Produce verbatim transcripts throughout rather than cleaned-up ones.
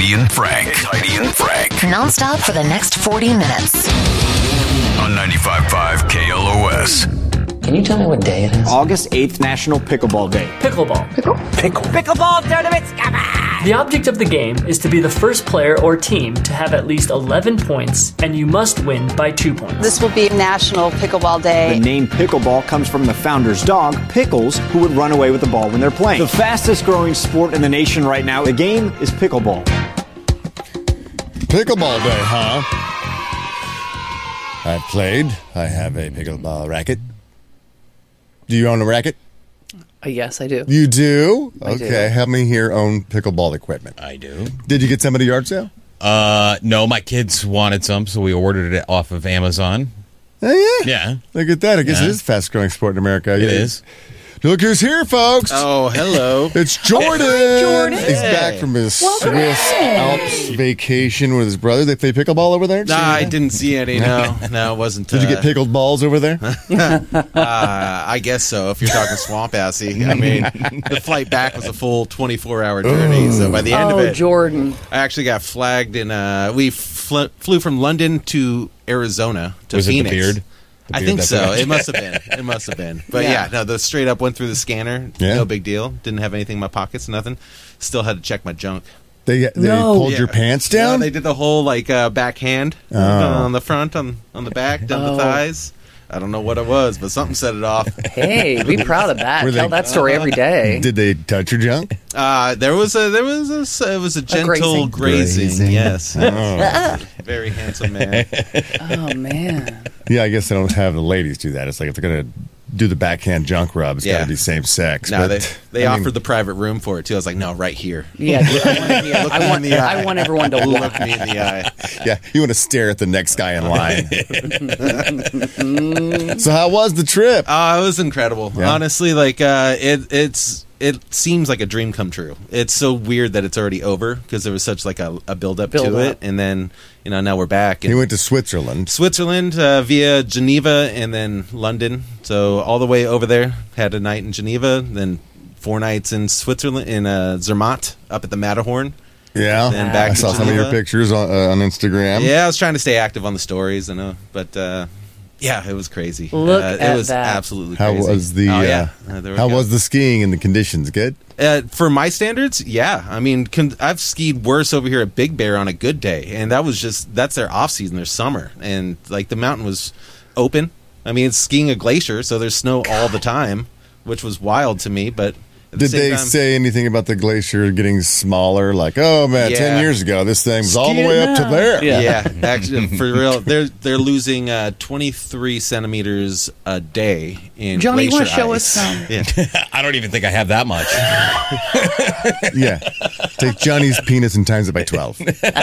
Heidi and Frank. It's Heidi and Frank. Nonstop for the next forty minutes. On ninety-five point five K L O S. Can you tell me what day it is? August eighth, National Pickleball Day. Pickleball. Pickle? Pickle. Pickleball tournaments, come on! The object of the game is to be the first player or team to have at least eleven points, and you must win by two points. This will be National Pickleball Day. The name pickleball comes from the founder's dog, Pickles, who would run away with the ball when they're playing. The fastest growing sport in the nation right now, the game is pickleball. Pickleball Day, huh? I've played. I have a pickleball racket. Do you own a racket? Uh, yes, I do. You do? I okay, do. help me here own pickleball equipment. I do. Did you get some at a yard sale? Uh, no, my kids wanted some, so we ordered it off of Amazon. Oh, yeah? Yeah. Look at that. I guess Yeah. it is a fast-growing sport in America. It Yeah. is. Look who's here, folks. Oh, hello. It's Jordan. Hi, Jordan. He's Hey. back from his Welcome Swiss in. Alps vacation with his brother. They play pickleball over there? Nah, I didn't see any. No, no, it wasn't. Did you get uh, pickled balls over there? uh, I guess so. If you're talking swamp assy, I mean, the flight back was a full twenty-four hour journey. So by the end Oh, of it, Jordan. I actually got flagged, and uh, we fl- flew from London to Arizona to Was it the Phoenix. beard? The I beard think that so. got you? It must have been. It must have been. But Yeah. yeah, no, the straight up went through the scanner. Yeah. No big deal. Didn't have anything in my pockets. Nothing. Still had to check my junk. They they No. pulled Yeah. your pants Yeah, down? they did the whole like uh, backhand Oh. on the front, on on the back, down Oh. the thighs. I don't know what it was, but something set it off. Hey, be proud of that. Were Tell they- that story every day. Did they touch your junk? Uh, there was a there was a it was a gentle grazing. grazing. Grazing. Yes, Oh. very handsome man. Oh, man. Yeah, I guess they don't have the ladies do that. It's like if they're going to do the backhand junk rub, it's got Yeah. to be same sex. No, but, they they I mean, offered the private room for it too. I was like, no, right here. Yeah, dude, I want, yeah, Look I, me in want, the eye. I want everyone to Look look. me in the eye. Yeah, you want to stare at the next guy in line. So how was the trip? Oh, it was incredible. Yeah. Honestly, like uh, it it's it seems like a dream come true. It's so weird that it's already over because there was such like a, a build up Build to up. it, and then you know now we're back. He And went to Switzerland. Switzerland uh, via Geneva and then London. So all the way over there, had a night in Geneva, then four nights in Switzerland in uh, Zermatt up at the Matterhorn. Yeah, Then back I to saw some of your Geneva. pictures on, uh, on Instagram. Yeah, I was trying to stay active on the stories, I know, but uh, yeah, it was crazy. Look uh, it at was that. absolutely How crazy. was the Oh, uh, yeah. Uh, there we how go. was the skiing and the conditions? Good. Uh, for my standards, yeah. I mean, con- I've skied worse over here at Big Bear on a good day, and that was just that's their off season, their summer, and like the mountain was open. I mean, it's skiing a glacier, so there's snow all the time, which was wild to me. But at the Did same they time, say anything about the glacier getting smaller? Like, oh man, Yeah. ten years ago, this thing was all the Ski way it up to now. there. Yeah. Yeah, actually, for real, they're they're losing uh, twenty-three centimeters a day in Johnny, you glacier want to show ice. us some? Yeah. I don't even think I have that much. Yeah. Take Johnny's penis and times it by twelve.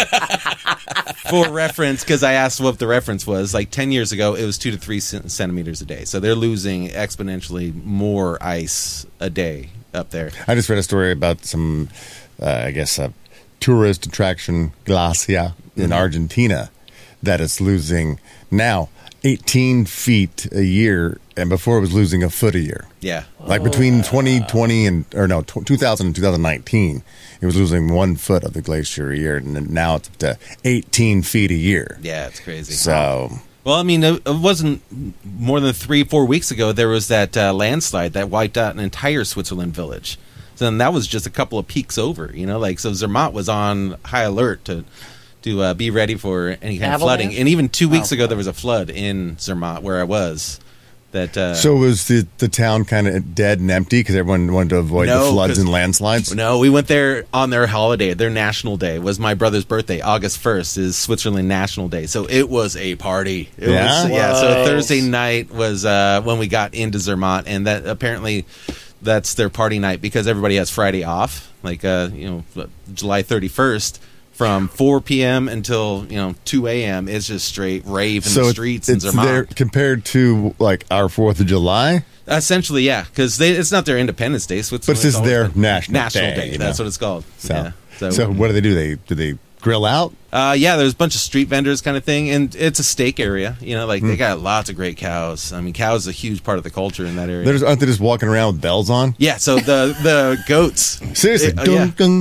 For reference, because I asked what the reference was, like ten years ago, it was two to three cen- centimeters a day. So they're losing exponentially more ice a day up there. I just read a story about some, uh, I guess, a tourist attraction, Glacia, in Argentina, that is losing now eighteen feet a year, and before it was losing a foot a year. Yeah. Like between twenty twenty and, or no, tw- two thousand and two thousand nineteen, it was losing one foot of the glacier a year, and then now it's up to eighteen feet a year. Yeah, it's crazy. So, Well, I mean, it it wasn't more than three, four weeks ago. There was that uh, landslide that wiped out an entire Switzerland village. So then that was just a couple of peaks over, you know, like so Zermatt was on high alert to to uh, be ready for any kind of Avalanche? flooding. And even two weeks Oh. ago, there was a flood in Zermatt where I was. That uh, so was the, the town kind of dead and empty because everyone wanted to avoid No, the floods 'cause- and landslides? No, we went there on their holiday. Their national day was my brother's birthday. August first is Switzerland National Day. So it was a party. It Yeah? was, yeah. So Whoa. Thursday night was uh, when we got into Zermatt, and that apparently that's their party night because everybody has Friday off, like uh, you know July thirty-first. From four p.m. until you know two a.m. It's just straight rave in so the it's- streets it's in Zermatt. there compared to like our Fourth of July. Essentially, yeah, because it's not their Independence Day. But Switzerland's it's just always their been- national national day, day. you That's know? what it's called. So, yeah. so, what do they do? They do they grill out? Uh, yeah, there's a bunch of street vendors kind of thing, and it's a steak area. You know, like Hmm. they got lots of great cows. I mean, cows is a huge part of the culture in that area. They're just, aren't they just walking around with bells on? yeah, so the the goats. Seriously, Uh, dun, yeah. dun,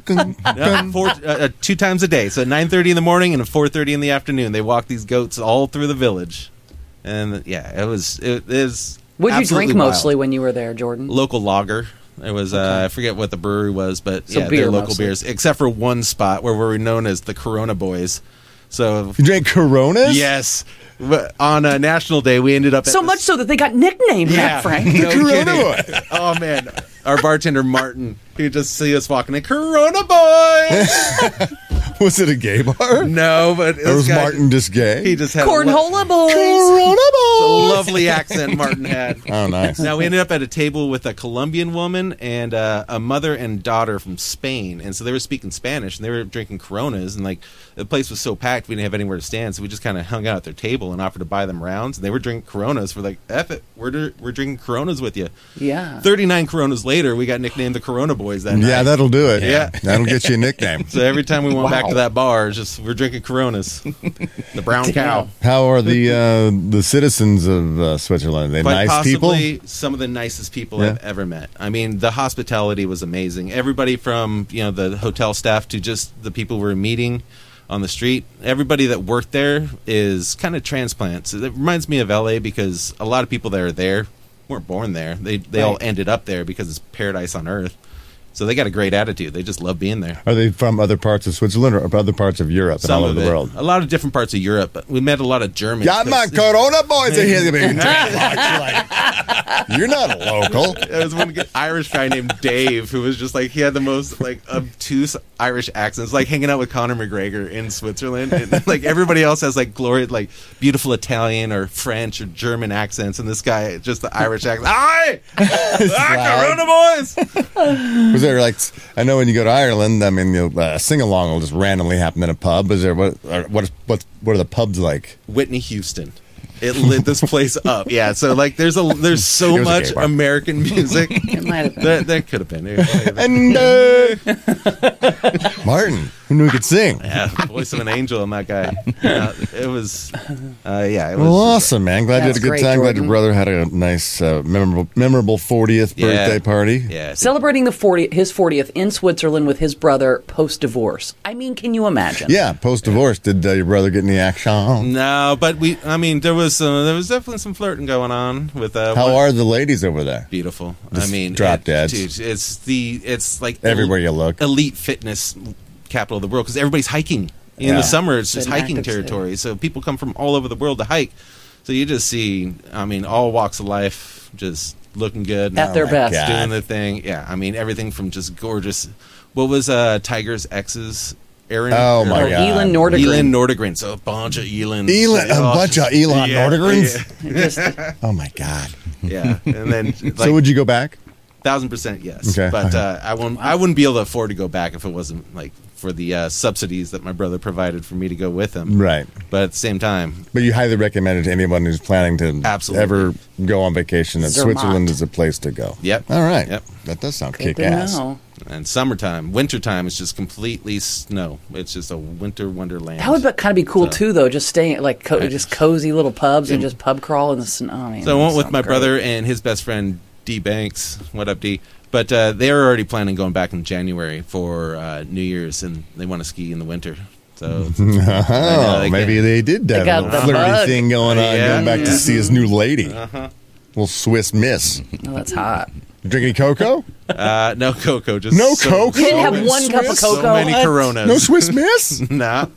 Yeah, four, uh, uh, two times a day. So nine thirty in the morning and four thirty in the afternoon. They walk these goats all through the village. And yeah, it was it is. What did you drink wild. mostly when you were there, Jordan? Local lager. It was uh, I forget what the brewery was, but So yeah, beer they're local mostly. beers, except for one spot where we were known as the Corona Boys. So You drank Coronas? yes, But on a National Day, we ended up at So this- much so that they got nicknamed that, Frank. No Corona kidding. Oh man, our bartender Martin, he would just see us walking in, Corona Boys. Was it a gay bar? No, but Or was this guy- Martin just gay? He just had a lo- Cornhola boys. Corona a boys. lovely accent Martin had. Oh, nice. Now we ended up at a table with a Colombian woman and uh, a mother and daughter from Spain, and so they were speaking Spanish and they were drinking Coronas, and like the place was so packed we didn't have anywhere to stand, so we just kind of hung out at their table and offered to buy them rounds, and they were drinking Coronas. We're like, F it, we're dr- we're drinking Coronas with you. Yeah. Thirty-nine Coronas later, we got nicknamed the Corona Boys that night. Yeah, that'll do it. Yeah. That'll get you a nickname. So every time we went Wow. back to that bar, it's just we're drinking Coronas. The brown cow. How are the uh, the citizens of uh, Switzerland? Are they Quite nice people? possibly some of the nicest people Yeah. I've ever met. I mean, the hospitality was amazing. Everybody from, you know, the hotel staff to just the people we were meeting on the street. Everybody that worked there is kind of transplants. It reminds me of L A because a lot of people that are there weren't born there. They they all Right. ended up there because it's paradise on earth. So they got a great attitude. They just love being there. Are they from other parts of Switzerland or other parts of Europe and Some all of over the it. world? A lot of different parts of Europe. But we met a lot of Germans. Yeah, my 'cause- Corona boys are here. You're like, you're not a local. There was one good Irish guy named Dave who was just like, he had the most like obtuse Irish accents, like hanging out with Conor McGregor in Switzerland. And, like everybody else has like glorious, like beautiful Italian or French or German accents, and this guy just the Irish accent. Aye, ah, Corona boys. Was there like? I know when you go to Ireland, I mean, you'll, uh, sing along will just randomly happen in a pub. Is there what? Or what? What? What are the pubs like? Whitney Houston. It lit this place up. Yeah, so like there's a there's so It was a much gay bar. American music. It might have been. That, that could have been. It could have been. And uh, Martin, who knew he could sing? Yeah, voice of an angel on that guy. Uh, it was, uh, yeah, it was. Well, awesome, man. Glad you had That's a good great, time. Glad Jordan. your brother had a nice, uh, memorable, memorable fortieth Yeah. birthday party. Yeah, Celebrating the fortieth, his fortieth in Switzerland with his brother post divorce. I mean, can you imagine? Yeah, post divorce. Did uh, your brother get any action? no, but we. I mean, there was uh, there was definitely some flirting going on with. Uh, How one- are the ladies over there? beautiful? Just I mean, drop it- deads. dude. It's the it's like Everywhere you look. elite fitness capital of the world because everybody's hiking. In Yeah. the summer, it's It's just an hiking active city. territory. So people come from all over the world to hike. So you just see, I mean, all walks of life just looking good. At their my best. God. doing the thing. Yeah, I mean everything from just gorgeous. What was uh, Tiger's ex's? Aaron. Oh, my Oh, God. Elin Nordegren. Elin Nordegren. So a bunch of Elin. Elin, a Oh, bunch of Elon yeah, Nordegrens? Just- Oh my God! Yeah, yeah. And then like, So would you go back? thousand percent yes. Okay. But uh, I won't. I wouldn't be able to afford to go back if it wasn't like for the uh, subsidies that my brother provided for me to go with him. Right. But at the same time, But you highly recommend it to anyone who's planning to Absolutely. ever go on vacation. That Zermatt. Switzerland is a place to go. Yep. All right. Yep. That does sound Good kick to ass. know. and summertime, wintertime is just completely snow. It's just a winter wonderland. That would kind of be cool So- too, though. Just staying at like co- Right. just cozy little pubs and just pub crawl in the snow. I mean, So I went that with sounds my great. brother and his best friend D Banks. What up, D? But uh, they were already planning going back in January for uh, New Year's, and they want to ski in the winter. So it's- Oh, they maybe can- they did have got a the flirty bug. thing going on, Yeah. going back Yeah. to see his new lady. Uh-huh. Little Swiss miss. Oh, that's hot. You drink any cocoa? uh, no cocoa, just No so- cocoa? You didn't have in one cup of Swiss? cocoa. So many What? Coronas. No Swiss miss? Nah.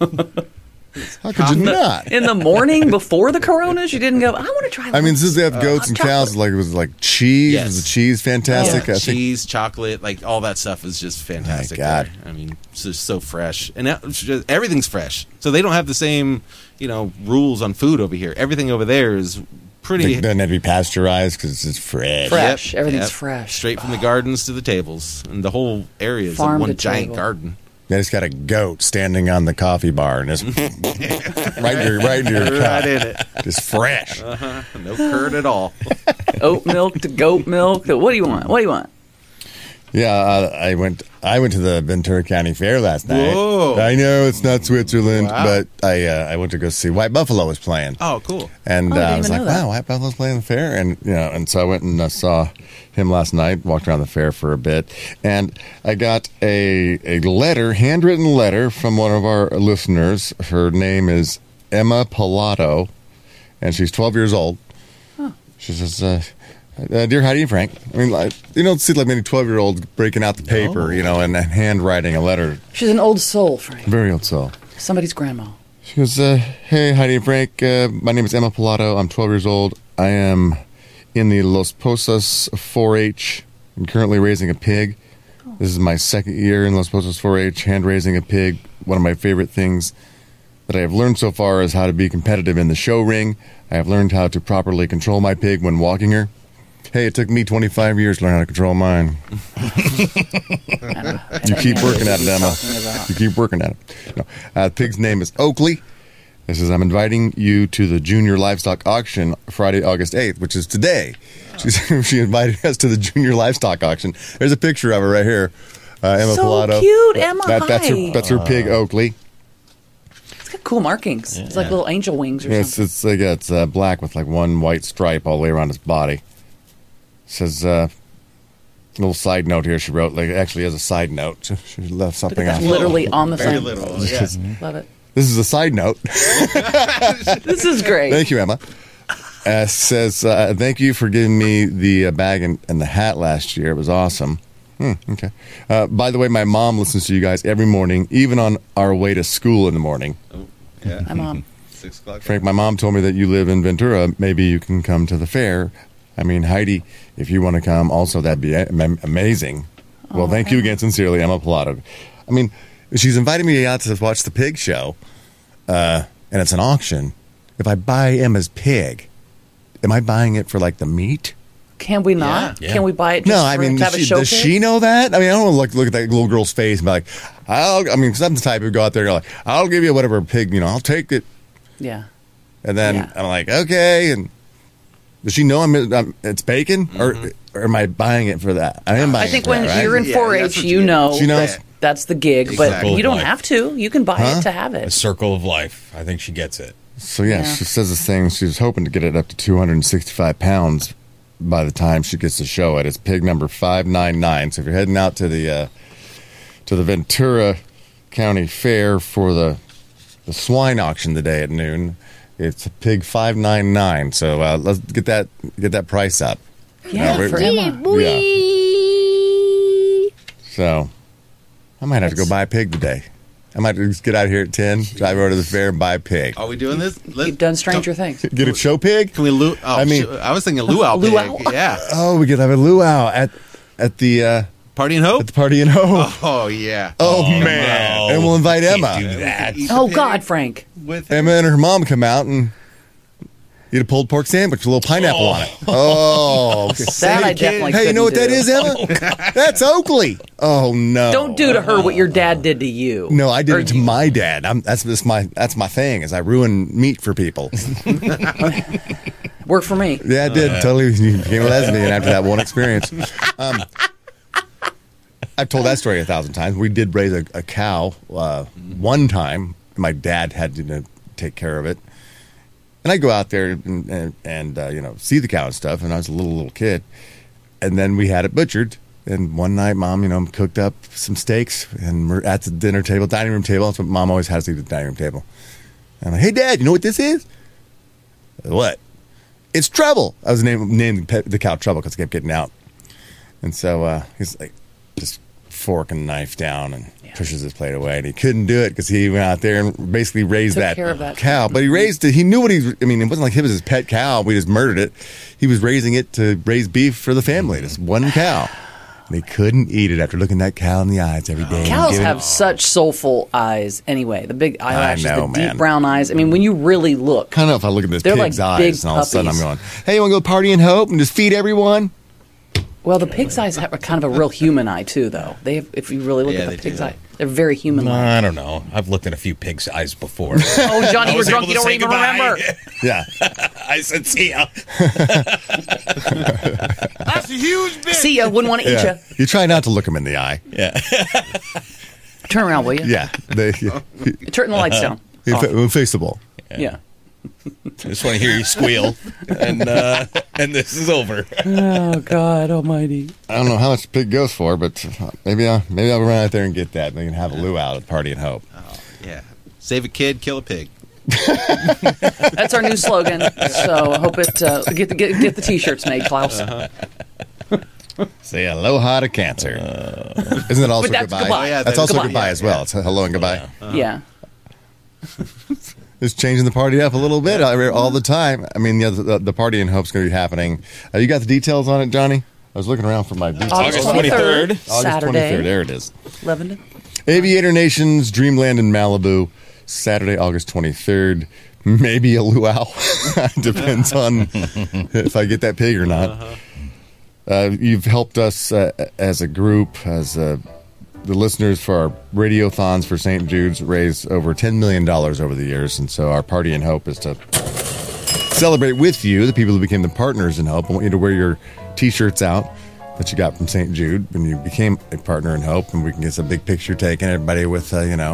How could you not? In the morning before the Coronas, you didn't go. I want to try. I mean, since they have goats and chocolate. cows, like it was like cheese. Yes. Was the cheese fantastic? Yeah, I think. cheese, chocolate, like all that stuff is just fantastic. God. there. I mean, it's just so fresh, and that- it's just- everything's fresh. So they don't have the same, you know, rules on food over here. Everything over there is pretty It doesn't have to be pasteurized because it's fresh. Fresh. Yep, Everything's yep. fresh. straight from the gardens to the tables, and the whole area is Farm like one to giant table. garden. They just got a goat standing on the coffee bar and just right in your right in your Right cup. in it. Just fresh. Uh-huh. No curd at all. Oat milk to goat milk. To, what do you want? What do you want? Yeah, uh, I went. I went to the Ventura County Fair last night. Whoa. I know it's not Switzerland, Wow. but I uh, I went to go see White Buffalo was playing. Oh, cool. And Oh, uh, I I didn't was even like, know that. wow, White Buffalo's playing the fair, and you know, and so I went and uh, saw him last night. Walked around the fair for a bit, and I got a a letter, handwritten letter from one of our listeners. Her name is Emma Pilato, and she's twelve years old. Huh. She says. Uh, Uh, dear Heidi and Frank, I mean, like, you don't see like many twelve-year-olds breaking out the paper, you know, and, and handwriting a letter. She's an old soul, Frank. Very old soul. Somebody's grandma. She goes, uh, hey, Heidi and Frank, uh, my name is Emma Pilato. I'm twelve years old. I am in the Los Posas four H. I'm currently raising a pig. Oh. This is my second year in Los Posas four H, hand raising a pig. One of my favorite things that I have learned so far is how to be competitive in the show ring. I have learned how to properly control my pig when walking her. Hey, it took me twenty-five years to learn how to control mine. You keep working at it, Emma. You keep working at it. No. Uh, the pig's name is Oakley. It says, I'm inviting you to the Junior Livestock Auction Friday, August eighth, which is today. She's, she invited us to the Junior Livestock Auction. There's a picture of her right here. Uh, Emma So Pilato. cute, Emma, That, that's, her, hi. that's her pig, Oakley. It's got cool markings. It's like little angel wings or It's, something. it's, like, yeah, it's uh, black with like one white stripe all the way around its body. Says, uh, little side note here she wrote. Like, actually has a side note. She, she left something That's off. literally on the Very side. little. Yeah. Love it. This is a side note. This is great. Thank you, Emma. Uh, says, uh, thank you for giving me the uh, bag and, and the hat last year. It was awesome. Hmm, okay. Uh, by the way, my mom listens to you guys every morning, even on our way to school in the morning. Oh, yeah. Hi, Mom. Six o'clock. Frank, my mom told me that you live in Ventura. Maybe you can come to the fair. I mean, Heidi, if you want to come, also, that'd be a- am- amazing. Well, thank you again, sincerely, Emma Pilato. I mean, she's invited me out to watch the pig show, uh, and it's an auction. If I buy Emma's pig, am I buying it for, like, the meat? Can we not? Yeah. Can we buy it just No, I for, mean, to have does, a she, show does pig? she know that? I mean, I don't want to look, look at that little girl's face and be like, I'll, I mean, because I'm the type who go out there and go like, I'll give you whatever pig, you know, I'll take it. Yeah. And then Yeah. I'm like, okay. And does she know I'm, I'm it's bacon? Or, or am I buying it for that? I am buying I think it for when that, right? you're in Yeah, four that's H, what you you- know She knows. that that's the gig, Exactly. but you don't Life. have to. You can buy Huh? it to have A it. circle of life. I think she gets it. So, yeah, Yeah. she says this thing. She's hoping to get it up to two hundred sixty-five pounds by the time she gets to show it. It's pig number five nine nine. So if you're heading out to the uh, to the Ventura County Fair for the the swine auction today at noon, it's pig five nine nine. So uh, let's get that get that price up. Yeah, we're- for Emma. Yeah. So I might have to go buy a pig today. I might just get out here at ten, drive over to the fair, and buy a pig. Are we doing this? Let's, You've done stranger things. Get a show pig. Can we lu- oh, I mean- sh- I was thinking luau pig. Luau? Yeah. Oh, we could have a luau at at the uh, Party and Hope? at the party in Hope. Oh, yeah. Oh, man! no. And we'll invite Can't Emma. do that. Eat the Oh, pig God, Frank. With her. Emma and her mom come out and eat a pulled pork sandwich with a little pineapple on it. Oh, That I definitely hey, you know what couldn't that do. is, Emma? That's Oakley. Oh no! Don't do to her what your dad did to you. No, I did Or it to you- my dad. I'm, that's just my that's my thing. Is I ruin meat for people. Work for me. Yeah, I did. Totally you became a lesbian after that one experience. Um, I've told that story a thousand times. We did raise a, a cow uh, one time. My dad had to you know, take care of it. And I go out there and, and, and uh, you know, see the cow and stuff. And I was a little, little kid. And then we had it butchered. And one night, Mom, you know, cooked up some steaks. And we're at the dinner table, dining room table. That's what Mom always has to eat at the dining room table. And I'm like, hey, Dad, you know what this is? What? It's Trouble. I was named, named the, the cow Trouble because it kept getting out. And so uh, he's like, just fork and knife down and Yeah. pushes his plate away. And he couldn't do it because he went out there and basically raised Took that, care of that. cow. But he raised it. He knew what he was, I mean, it wasn't like it was his pet cow. We just murdered it. He was raising it to raise beef for the family. Just one cow. And he couldn't eat it after looking that cow in the eyes every day. and Cows giving have it- such soulful eyes anyway. The big eyelashes, know, the man. deep brown eyes. I mean, when you really look, I don't know if I look at this They're pig's like eyes big and all of a sudden I'm puppies. going, hey, you want to go party and hope and just feed everyone? well, the pig's eyes have a kind of a real human eye too, though. They have, if you really look Yeah, at the they pig's do. eye, They're very human-like. I don't know. I've looked in a few pigs' eyes before. Oh, Johnny, I we're was drunk. able You to don't say even goodbye. remember. Yeah. I said, see ya. That's a huge bitch. See ya. Wouldn't want to eat Yeah. ya. You try not to look them in the eye. Yeah. Turn around, will you? Yeah. They, Turn the lights down. you Off. fa- face the ball. Yeah. I just want to hear you squeal, and uh, and this is over. Oh, God almighty. I don't know how much pig goes for, but maybe I'll, maybe I'll run out there and get that. We can have a luau at Party and Hope. Oh, yeah. Save a kid, kill a pig. That's our new slogan. So I hope it uh, get, the, get get the T-shirts made, Klaus. Uh-huh. Say aloha to cancer. Isn't it also But that's goodbye? goodbye. Oh, yeah, that's that- also goodbye. goodbye, as well. It's hello and goodbye. Yeah. Just changing the party up a little bit all all the time. I mean, yeah, the, the Party and Hope's going to be happening. Uh, you got the details on it, Johnny? I was looking around for my details. August twenty-third, August Saturday. twenty-third. There it is. Lebanon. Aviator Nation's Dreamland in Malibu, Saturday, August twenty-third. Maybe a luau. Depends on if I get that pig or not. Uh-huh. Uh, you've helped us uh, as a group, as uh, the listeners for our radiothons for Saint Jude's, raise over ten million dollars over the years. And so our Party in Hope is to celebrate with you, the people who became the partners in Hope. I want you to wear your T-shirts out that you got from Saint Jude when you became a partner in Hope, and we can get some big picture taken. Everybody with, uh, you know,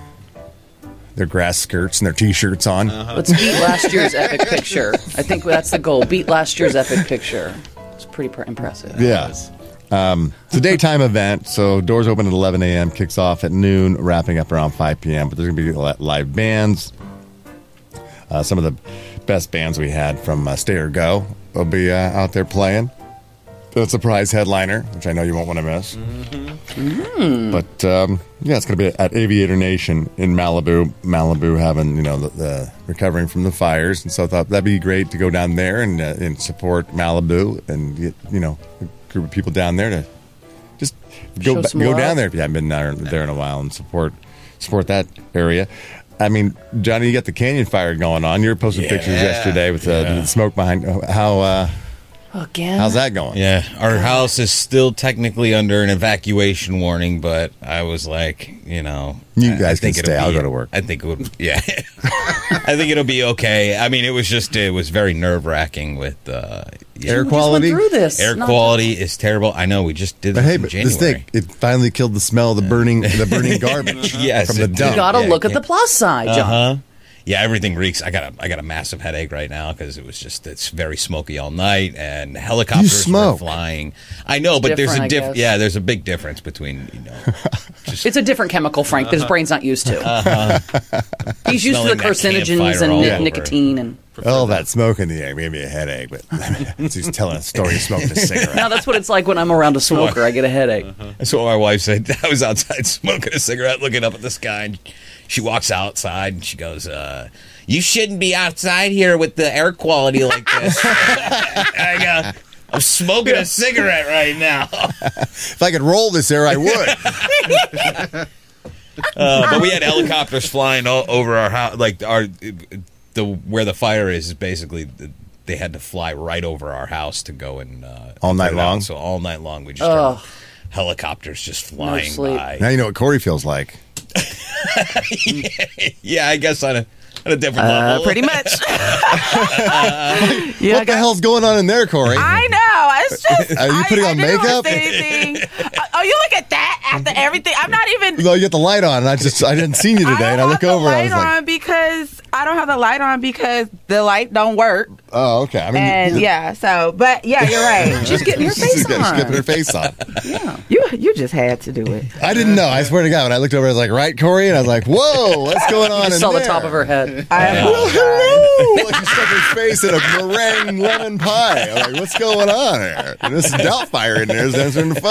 their grass skirts and their T-shirts on. Uh-huh. Let's beat last year's epic picture. I think that's the goal. Beat last year's epic picture. It's pretty pr- impressive. Yeah. Um, it's a daytime event, so doors open at eleven a.m., kicks off at noon, wrapping up around five p.m., but there's going to be li- live bands. Uh, some of the best bands we had from uh, Stay or Go will be uh, out there playing. The surprise headliner, which I know you won't want to miss. Mm-hmm. Mm. But, um, yeah, it's going to be at Aviator Nation in Malibu. Malibu having, you know, the, the recovering from the fires. And so I thought that'd be great to go down there and, uh, and support Malibu and get, you know, a group of people down there to just go Show ba- some go love. down there if you haven't been there, there in a while and support support that area. I mean, Johnny, you got the canyon fire going on. You were posting Yeah. pictures yesterday with uh, Yeah. the smoke behind. How uh, Again. how's that going? Yeah, our house is still technically under an evacuation warning, but I was like, you know, You I- guys I think can it'll stay. I'll be- go to work. I think it would. Yeah, I think it'll be okay. I mean, it was just it was very nerve wracking with uh, yeah. Air We just quality. went through this. Air Not- quality is terrible. I know we just did But this hey, in but January. this thing, it finally killed the smell of the burning, the burning garbage Yes, from the it did. dump. You got to Yeah, look at yeah. the plus side, John. Uh huh. Yeah, everything reeks. I got a I got a massive headache right now because it was just it's very smoky all night and helicopters were smoke. flying. I know, but there's different, a I diff. guess. Yeah, there's a big difference between you know. Just It's a different chemical, Frank, that his brain's not used to. He's used to the Smelling that carcinogens campfire and all ni- over. nicotine. and. Oh, that smoke in the air gave me a headache. But he's telling a story, smoking a cigarette. Now that's what it's like when I'm around a smoker. I get a headache. That's what my wife said. I was outside smoking a cigarette, looking up at the sky, and she walks outside and she goes, uh, "You shouldn't be outside here with the air quality like this." I go, "I'm smoking a cigarette right now." If I could roll this air, I would. Uh, but we had helicopters flying all over our house, like our the where the fire is is basically the, they had to fly right over our house to go and uh, All night put it out. long? So all night long we just Ugh. heard helicopters just flying sleep. by. Now you know what Corey feels like. Yeah, I guess on a on a different Uh, level. pretty much. yeah, What the hell's going on in there, Corey? I know. It's just. Are you I- putting I on didn't makeup? wanna say anything. Uh, oh, you look at that after everything. I'm not even. No, you got the light on, and I just I didn't see you today, I and don't I look have the over, and I light was like, on because I don't have the light on because the light don't work. oh, okay. I mean, And yeah, so but yeah, you're right. She's getting her face she's got- she's on. getting her face on. Yeah. You you just had to do it. I didn't know. I swear to God, when I looked over, I was like, right, Corey? And I was like, whoa, what's going on You in saw there? the top of her head. I apologize. Hello! Like she stuck her face in a meringue lemon pie. I'm like, what's going on here? And this Doubtfire in there is answering the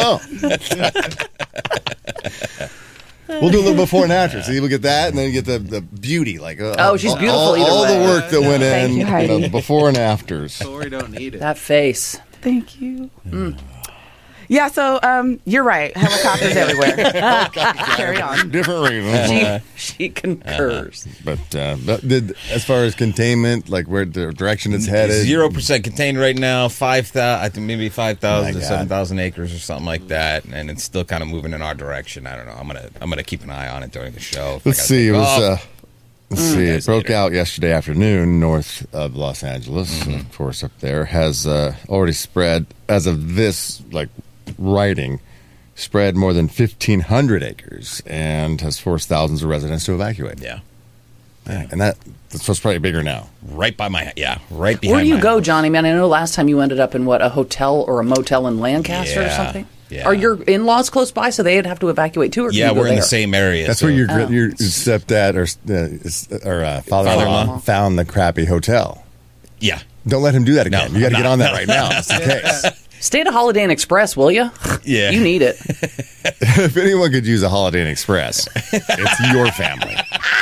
phone. We'll do a little before and after. See, we'll get that, and then you get the, the beauty. Like, uh, Oh, she's all- beautiful All, either all the way. work that went Thank in, you, Heidi. the before and afters. Corey don't need it. That face. Thank you. Mm. Yeah, so um, you're right. Helicopters everywhere. Carry on. Different reasons. She, she concurs. But, uh, but did, as far as containment, like where the direction it's headed, Zero percent contained right now. Five thousand, I think maybe five thousand My to God. seven thousand acres or something like that, and it's still kind of moving in our direction. I don't know. I'm gonna I'm gonna keep an eye on it during the show. If I let's gotta see. It take was. off. Uh, let's see. It Guys broke later. out yesterday afternoon north of Los Angeles. Mm-hmm. Of course, up there has uh, already spread as of this like writing. Spread more than fifteen hundred acres and has forced thousands of residents to evacuate. Yeah. Yeah, and that that's what's probably bigger now. Right by my yeah, right behind. Where do you my go, house. Johnny? Man, I know last time you ended up in what, a hotel or a motel in Lancaster or Yeah, something. yeah. Are your in-laws close by, so they'd have to evacuate too? Or can Yeah, you go we're in the there? same area. That's so- where your Oh. your stepdad or uh, or uh, father-in-law Father-in-law. found the crappy hotel. Yeah. Don't let him do that No, again. you got to I'm get not. on that right now, just in case. Stay at a Holiday Inn Express, will you? Yeah. You need it. If anyone could use a Holiday Inn Express, it's your family.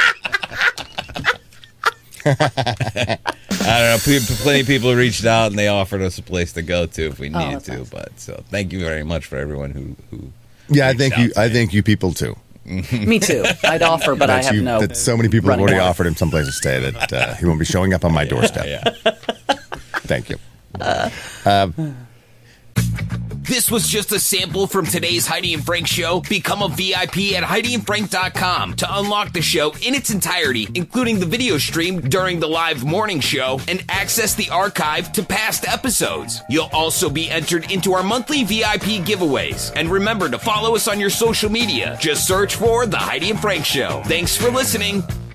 I don't know. P- Plenty of people reached out and they offered us a place to go to if we Oh, needed that's to. nice. But so thank you very much for everyone who who. Yeah, I reached think out you. to I me. think you people too. Me too. I'd offer, but I That have you- no. That so many people have running already water. offered him someplace to stay that uh, he won't be showing up on my doorstep. Yeah. Thank you. This was just a sample from today's Heidi and Frank show. Become a V I P at Heidi and Frank dot com to unlock the show in its entirety, including the video stream during the live morning show, and access the archive to past episodes. You'll also be entered into our monthly V I P giveaways. And remember to follow us on your social media. Just search for The Heidi and Frank Show. Thanks for listening.